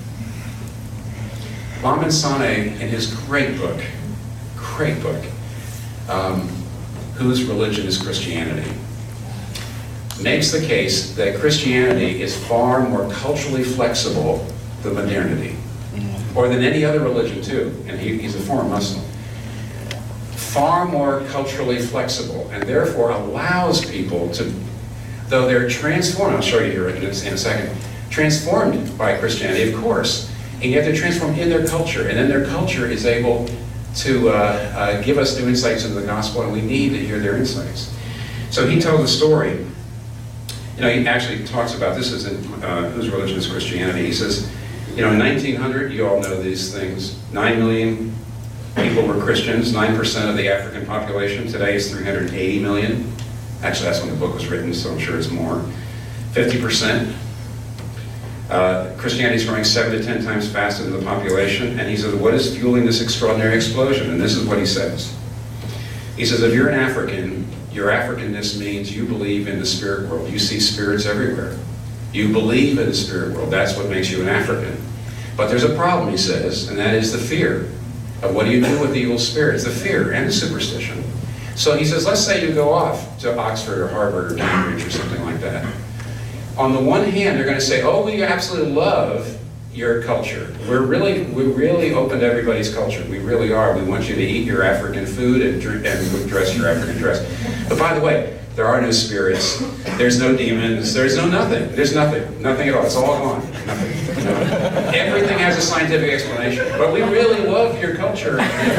Lamin Sanneh, in his great book, great book, um, Whose Religion is Christianity?, makes the case that Christianity is far more culturally flexible than modernity, or than any other religion too, and he, he's a former Muslim. Far more culturally flexible, and therefore allows people to, though they're transformed, I'll show you here in a, in a second, transformed by Christianity, of course, and yet they're transformed in their culture, and then their culture is able to uh, uh, give us new insights into the gospel, and we need to hear their insights. So he tells a story. You know, he actually talks about, this is in uh, Whose Religion is Christianity? He says, you know, in nineteen hundred, you all know these things, nine million people were Christians, nine percent of the African population. Today is three hundred eighty million. Actually, that's when the book was written, so I'm sure it's more. fifty percent. Uh, Christianity is growing seven to ten times faster than the population. And he says, what is fueling this extraordinary explosion? And this is what he says. He says, if you're an African, your Africanness means you believe in the spirit world. You see spirits everywhere. You believe in the spirit world. That's what makes you an African. But there's a problem, he says, and that is the fear of what do you do with the evil spirits, the fear and the superstition. So he says, let's say you go off to Oxford or Harvard or Cambridge or something like that. On the one hand, they're going to say, oh, we absolutely love your culture. We're really, we're really open to everybody's culture. We really are. We want you to eat your African food and, drink, and dress your African dress. But by the way, there are no spirits. There's no demons. There's no nothing. There's nothing. Nothing at all. It's all gone. Nothing. You know? Everything has a scientific explanation. But we really love your culture.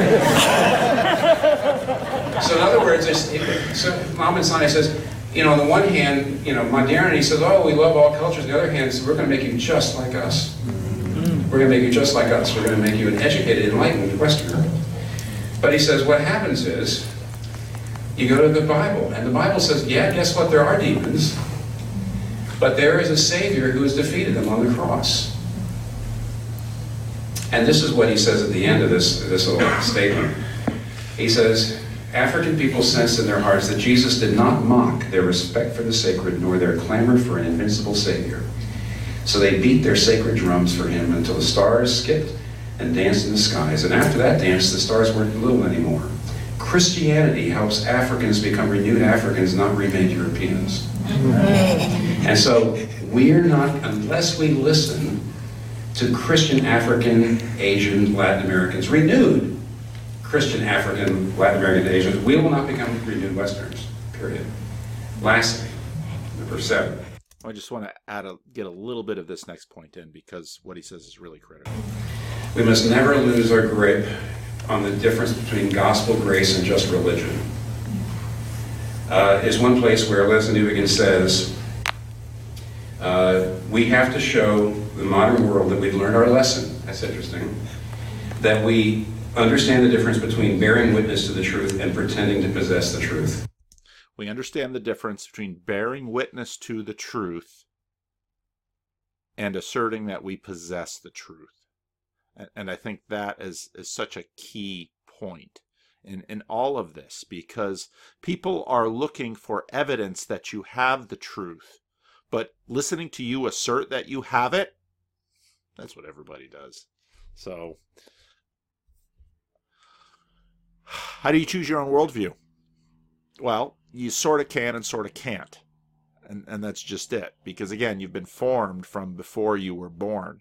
So in other words, it's, so Lamin Sanneh says, you know, on the one hand, you know, modernity says, oh, we love all cultures. On the other hand, we're going to make you just like us. We're going to make you just like us. We're going to make you an educated, enlightened Westerner. But he says what happens is, you go to the Bible, and the Bible says, yeah, guess what? There are demons, but there is a Savior who has defeated them on the cross. And this is what he says at the end of this, this little statement. He says, African people sensed in their hearts that Jesus did not mock their respect for the sacred, nor their clamor for an invincible Savior. So they beat their sacred drums for him until the stars skipped and danced in the skies. And after that dance, the stars weren't little anymore. Christianity helps Africans become renewed Africans, not remade Europeans. And so we're not, unless we listen to Christian African, Asian, Latin Americans, renewed Christian African, Latin American, Asians, we will not become renewed Westerners, period. Lastly, number seven. I just want to add a, get a little bit of this next point in because what he says is really critical. We must never lose our grip on the difference between gospel grace and just religion. Uh, is one place where Leslie Newbigin says, uh, we have to show the modern world that we've learned our lesson. That's interesting. That we understand the difference between bearing witness to the truth and pretending to possess the truth. We understand the difference between bearing witness to the truth and asserting that we possess the truth. And, and I think that is, is such a key point in, in all of this, because people are looking for evidence that you have the truth. But listening to you assert that you have it, that's what everybody does. So, how do you choose your own worldview? Well, you sort of can and sort of can't. And, and that's just it. Because again, you've been formed from before you were born.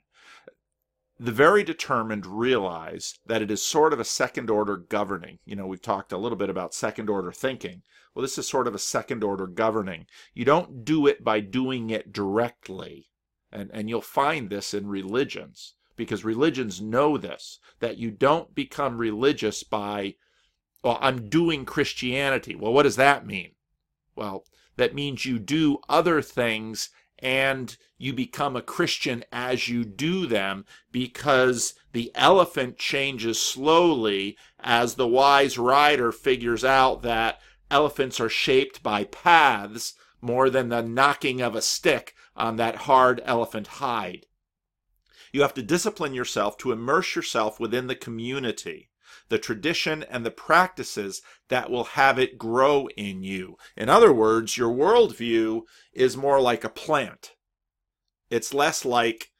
The very determined realize that it is sort of a second order governing. You know, we've talked a little bit about second order thinking. Well, this is sort of a second order governing. You don't do it by doing it directly. And, and you'll find this in religions. Because religions know this. That you don't become religious by, well, I'm doing Christianity. Well, what does that mean? Well, that means you do other things and you become a Christian as you do them, because the elephant changes slowly as the wise rider figures out that elephants are shaped by paths more than the knocking of a stick on that hard elephant hide. You have to discipline yourself to immerse yourself within the community, the tradition and the practices that will have it grow in you. In other words, your worldview is more like a plant. It's less like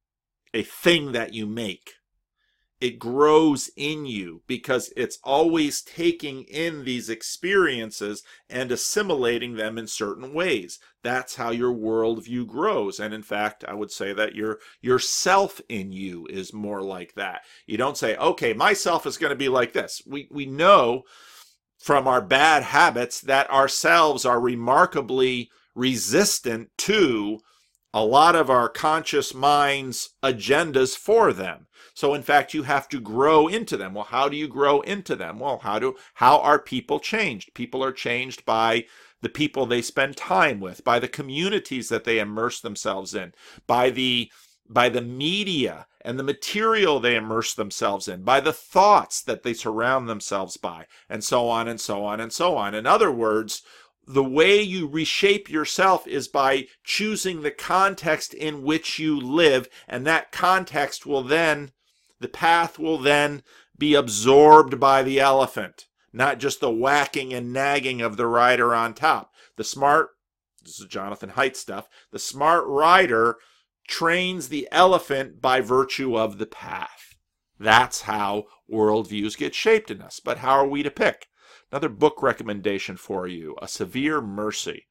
a thing that you make. It grows in you because it's always taking in these experiences and assimilating them in certain ways. That's how your worldview grows. And in fact, I would say that your your self in you is more like that. You don't say, okay, my self is going to be like this. We we know from our bad habits that ourselves are remarkably resistant to a lot of our conscious mind's agendas for them. So in fact, you have to grow into them. Well, how do you grow into them? Well, how do how are people changed? People are changed by the people they spend time with, by the communities that they immerse themselves in, by the by the media and the material they immerse themselves in, by the thoughts that they surround themselves by, and so on and so on and so on. In other words, the way you reshape yourself is by choosing the context in which you live, and that context will then, the path will then be absorbed by the elephant, not just the whacking and nagging of the rider on top. The smart, this is Jonathan Haidt stuff, the smart rider trains the elephant by virtue of the path. That's how worldviews get shaped in us. But how are we to pick? Another book recommendation for you, A Severe Mercy.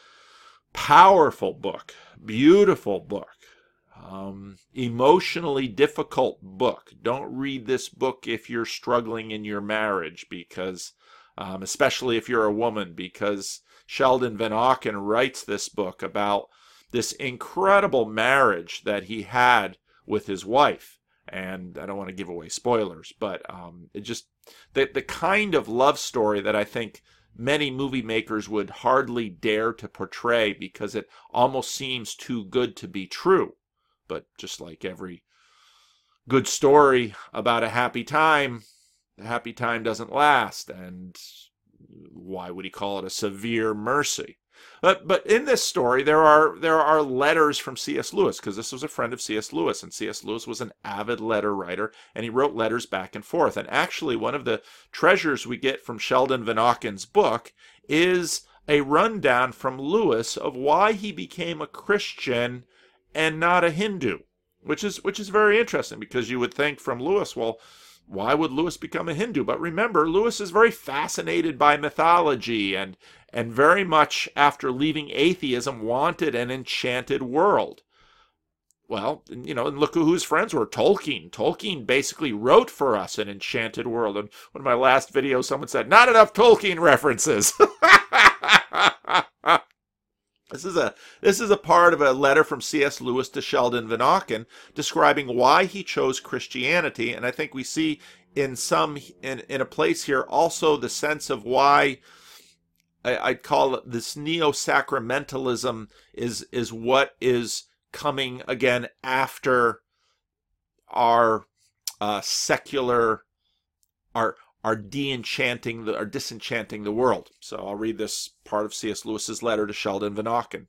Powerful book, beautiful book, um, emotionally difficult book. Don't read this book if you're struggling in your marriage, because, um, especially if you're a woman, because Sheldon Van Auken writes this book about this incredible marriage that he had with his wife. And I don't want to give away spoilers, but um, it just the the kind of love story that I think many movie makers would hardly dare to portray because it almost seems too good to be true. But just like every good story about a happy time, the happy time doesn't last. And why would he call it a severe mercy? But but in this story, there are there are letters from C S Lewis, because this was a friend of C S Lewis, and C S Lewis was an avid letter writer, and he wrote letters back and forth. And actually, one of the treasures we get from Sheldon Vanauken's book is a rundown from Lewis of why he became a Christian and not a Hindu, which is which is very interesting, because you would think from Lewis, well, why would Lewis become a Hindu? But remember, Lewis is very fascinated by mythology, and and very much, after leaving atheism, wanted an enchanted world. Well, you know, and look who his friends were. Tolkien. Tolkien basically wrote for us an enchanted world. And one of my last videos, someone said, not enough Tolkien references. This is a this is a part of a letter from C S Lewis to Sheldon Vanauken describing why he chose Christianity, and I think we see in some in, in a place here also the sense of why I, I'd call it this neo-sacramentalism is is what is coming again after our uh, secular our are de-enchanting, the, are disenchanting the world. So I'll read this part of C S Lewis's letter to Sheldon Vanauken.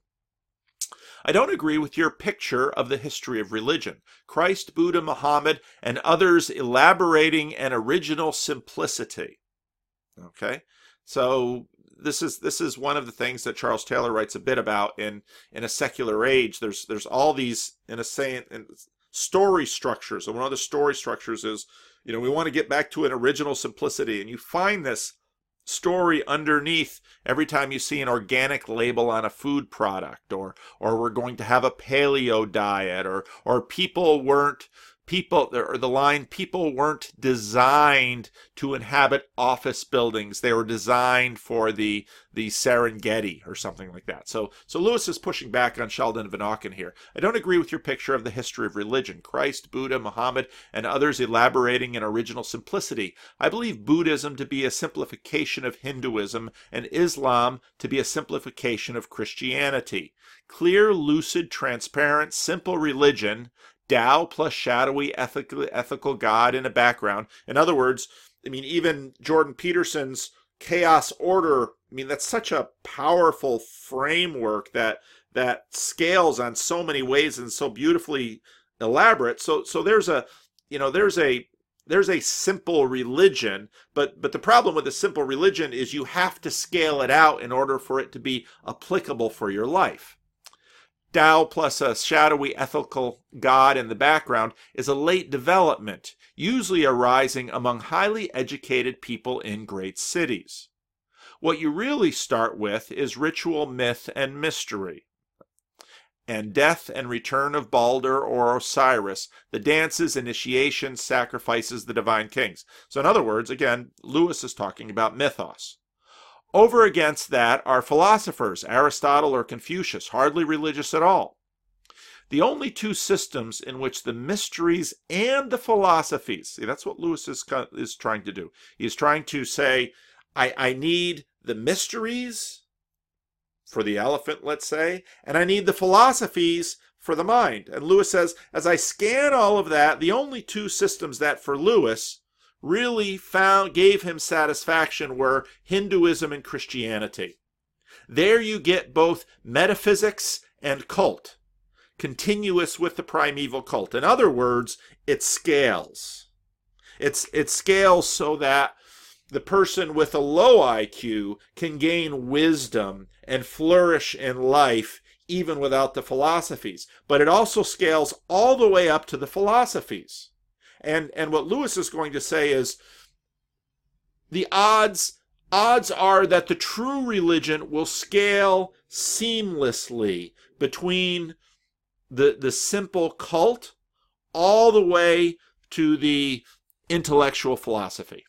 I don't agree with your picture of the history of religion. Christ, Buddha, Muhammad, and others elaborating an original simplicity. Okay? So this is this is one of the things that Charles Taylor writes a bit about in, in A Secular Age. There's there's all these, in a saying, in story structures. And one of the story structures is, you know, we want to get back to an original simplicity, and you find this story underneath every time you see an organic label on a food product, or or we're going to have a paleo diet, or or people weren't people or the line people weren't designed to inhabit office buildings. They were designed for the the Serengeti or something like that. So so Lewis is pushing back on Sheldon Vanauken here. I don't agree with your picture of the history of religion. Christ, Buddha, Muhammad, and others elaborating an original simplicity. I believe Buddhism to be a simplification of Hinduism, and Islam to be a simplification of Christianity. Clear, lucid, transparent, simple religion, Tao plus shadowy ethical, ethical God in a background. In other words, I mean, even Jordan Peterson's chaos order, I mean, that's such a powerful framework that that scales on so many ways and so beautifully elaborate. So so there's a, you know, there's a there's a simple religion, but but the problem with a simple religion is you have to scale it out in order for it to be applicable for your life. Tao plus a shadowy ethical God in the background is a late development, usually arising among highly educated people in great cities. What you really start with is ritual, myth, and mystery. And death and return of Balder or Osiris, the dances, initiations, sacrifices, the divine kings. So in other words, again, Lewis is talking about mythos. Over against that are philosophers, Aristotle or Confucius, hardly religious at all. The only two systems in which the mysteries and the philosophies, see, that's what Lewis is, is trying to do. He's trying to say, I, I need the mysteries for the elephant, let's say, and I need the philosophies for the mind. And Lewis says, as I scan all of that, the only two systems that for Lewis really found gave him satisfaction were Hinduism and Christianity. There you get both metaphysics and cult, continuous with the primeval cult. In other words, it scales. It's, it scales so that the person with a low I Q can gain wisdom and flourish in life even without the philosophies. But it also scales all the way up to the philosophies. And and what Lewis is going to say is the odds odds are that the true religion will scale seamlessly between the the simple cult all the way to the intellectual philosophy.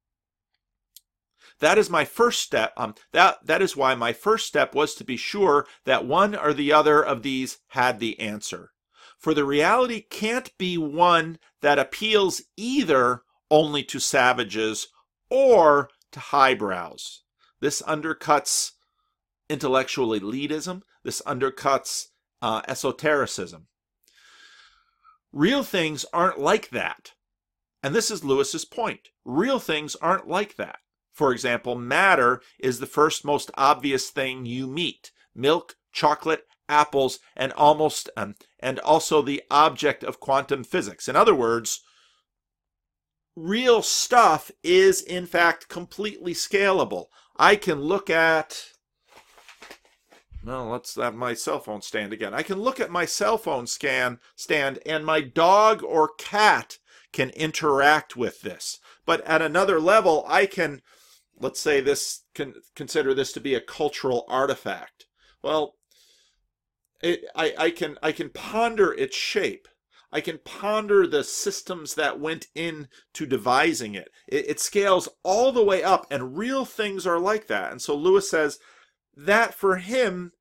That is my first step. Um, that that is why my first step was to be sure that one or the other of these had the answer. For the reality can't be one that appeals either only to savages or to highbrows. This undercuts intellectual elitism. This undercuts uh, esotericism. Real things aren't like that. And this is Lewis's point. Real things aren't like that. For example, matter is the first most obvious thing you meet. Milk, chocolate, apples, and almost um, and also the object of quantum physics. In other words, real stuff is in fact completely scalable. I can look at, well, let's have my cell phone stand again. I can look at my cell phone scan stand and my dog or cat can interact with this. But at another level, I can, let's say this, can consider this to be a cultural artifact. Well, it, I, I can I can ponder its shape. I can ponder the systems that went into devising it. it. It scales all the way up, and real things are like that. And so Lewis says that for him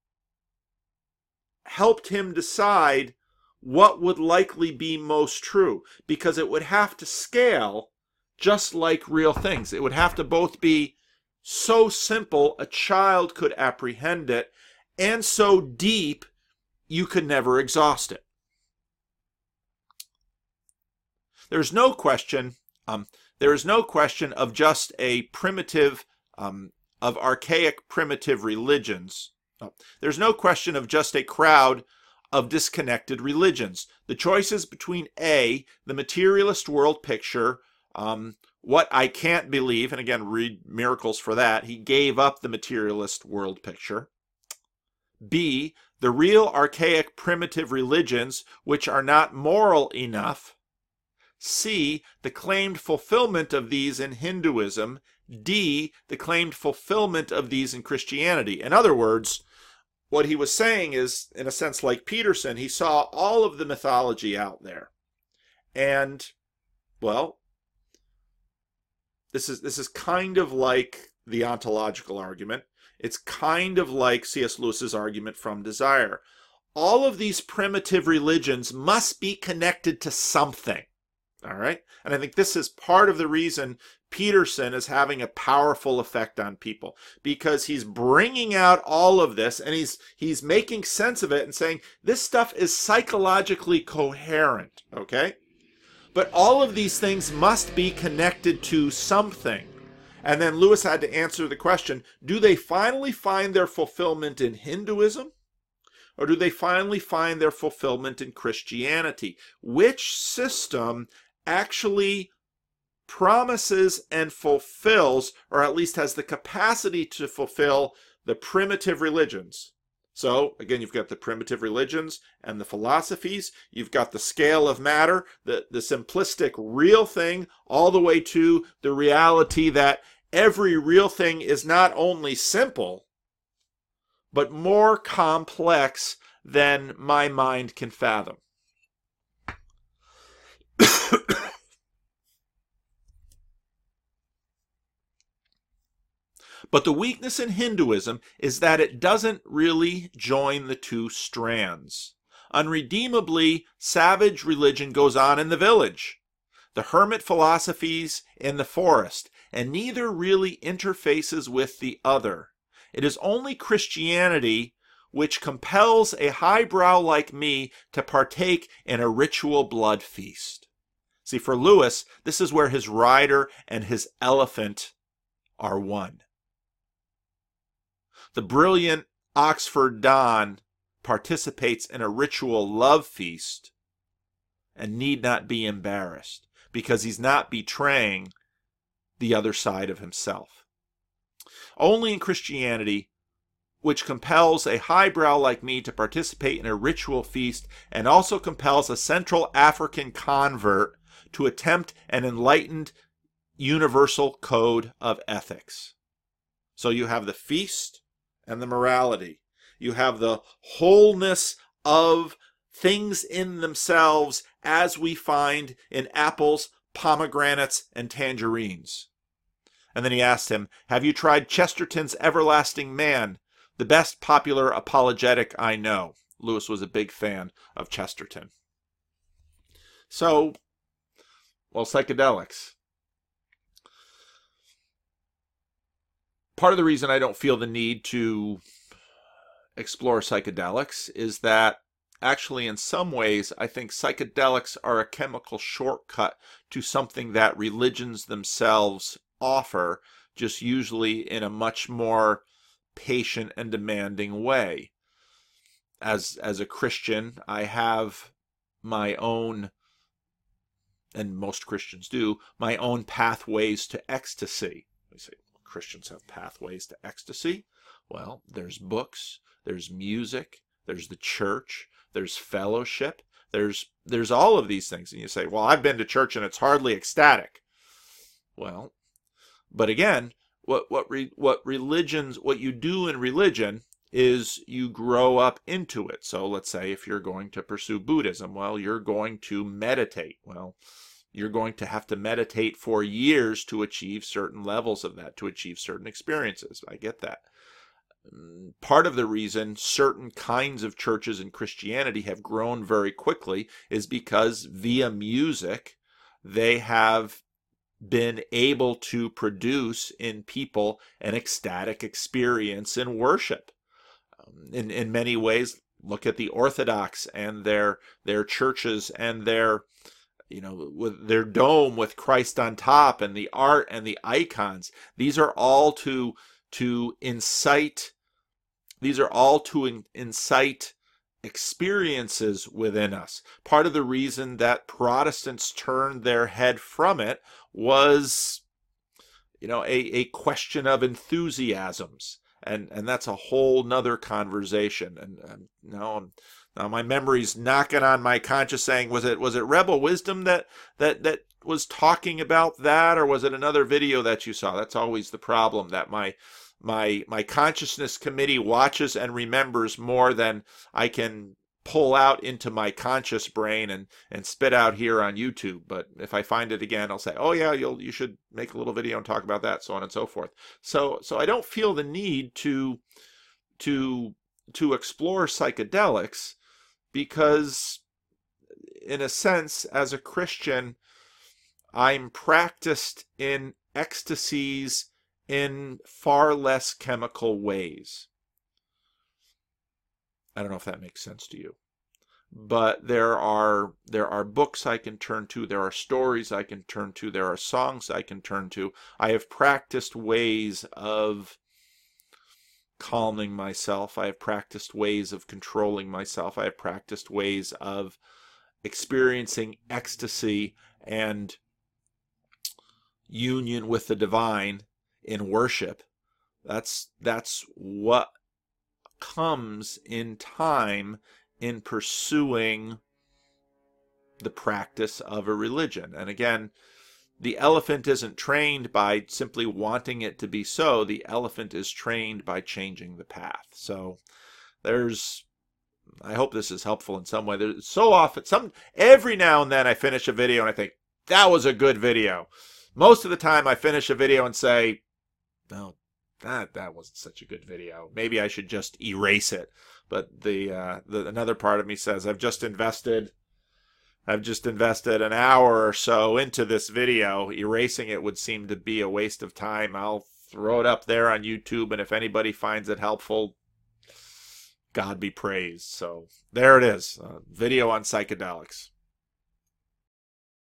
helped him decide what would likely be most true, because it would have to scale just like real things. It would have to both be so simple a child could apprehend it, and so deep you could never exhaust it. There's no question, um, there is no question of just a primitive, um, of archaic primitive religions. Oh, there's no question of just a crowd of disconnected religions. The choices between A, the materialist world picture, um, what I can't believe, and again, read Miracles for that, he gave up the materialist world picture. B, the real archaic primitive religions which are not moral enough. C, the claimed fulfillment of these in Hinduism. D, the claimed fulfillment of these in Christianity. In other words, what he was saying is, in a sense like Peterson, he saw all of the mythology out there. And, well, this is, this is kind of like the ontological argument. It's kind of like C S Lewis's argument from Desire. All of these primitive religions must be connected to something. All right? And I think this is part of the reason Peterson is having a powerful effect on people, because he's bringing out all of this and he's he's making sense of it and saying this stuff is psychologically coherent, okay? But all of these things must be connected to something. And then Lewis had to answer the question, do they finally find their fulfillment in Hinduism? Or do they finally find their fulfillment in Christianity? Which system actually promises and fulfills, or at least has the capacity to fulfill, the primitive religions? So, again, you've got the primitive religions and the philosophies. You've got the scale of matter, the, the simplistic real thing, all the way to the reality that every real thing is not only simple, but more complex than my mind can fathom. But the weakness in Hinduism is that it doesn't really join the two strands. Unredeemably, savage religion goes on in the village, the hermit philosophies in the forest, and neither really interfaces with the other. It is only Christianity which compels a highbrow like me to partake in a ritual blood feast. See, for Lewis, this is where his rider and his elephant are one. The brilliant Oxford Don participates in a ritual love feast and need not be embarrassed because he's not betraying the other side of himself. Only in Christianity, which compels a highbrow like me to participate in a ritual feast and also compels a Central African convert to attempt an enlightened universal code of ethics. So you have the feast and the morality. You have the wholeness of things in themselves as we find in apples, pomegranates, and tangerines. And then he asked him, have you tried Chesterton's Everlasting Man, the best popular apologetic I know? Lewis was a big fan of Chesterton. So, well, psychedelics. Part of the reason I don't feel the need to explore psychedelics is that actually, in some ways, I think psychedelics are a chemical shortcut to something that religions themselves offer, just usually in a much more patient and demanding way. As, as a Christian, I have my own, and most Christians do, my own pathways to ecstasy. We say, well, Christians have pathways to ecstasy. Well, there's books, there's music, there's the church, there's fellowship, there's there's all of these things. And you say, well, I've been to church and it's hardly ecstatic. Well, but again, what what re, what religions, what you do in religion is you grow up into it. So let's say if you're going to pursue Buddhism, well, you're going to meditate. Well, you're going to have to meditate for years to achieve certain levels of that, to achieve certain experiences. I get that. Part of the reason certain kinds of churches in Christianity have grown very quickly is because via music, they have been able to produce in people an ecstatic experience in worship. Um, in, in many ways, look at the Orthodox and their their churches and their, you know, with their dome with Christ on top and the art and the icons. These are all to to incite these are all to in, incite experiences within us. Part of the reason that Protestants turned their head from it was, you know, a, a question of enthusiasms. And and that's a whole nother conversation. And, and now, now my memory's knocking on my conscience saying, was it was it Rebel Wisdom that that that was talking about that, or was it another video that you saw? That's always the problem, that my my my consciousness committee watches and remembers more than I can pull out into my conscious brain and and spit out here on YouTube. But if I find it again, I'll say, oh yeah, you'll you should make a little video and talk about that, so on and so forth. So so I don't feel the need to to to explore psychedelics, because in a sense, as a Christian, I'm practiced in ecstasies in far less chemical ways. I don't know if that makes sense to you. But there are there are books I can turn to, there are stories I can turn to, there are songs I can turn to. I have practiced ways of calming myself. I have practiced ways of controlling myself. I have practiced ways of experiencing ecstasy and union with the divine in worship. That's that's what comes in time in pursuing the practice of a religion. And again, the elephant isn't trained by simply wanting it to be so. The elephant is trained by changing the path. So there's, I hope this is helpful in some way. There's so often, some every now and then I finish a video and I think, that was a good video. Most of the time I finish a video and say, no, that that wasn't such a good video. Maybe I should just erase it. But the uh, the another part of me says, I've just invested I've just invested an hour or so into this video. Erasing it would seem to be a waste of time. I'll throw it up there on YouTube, and if anybody finds it helpful, God be praised. So there it is, a video on psychedelics.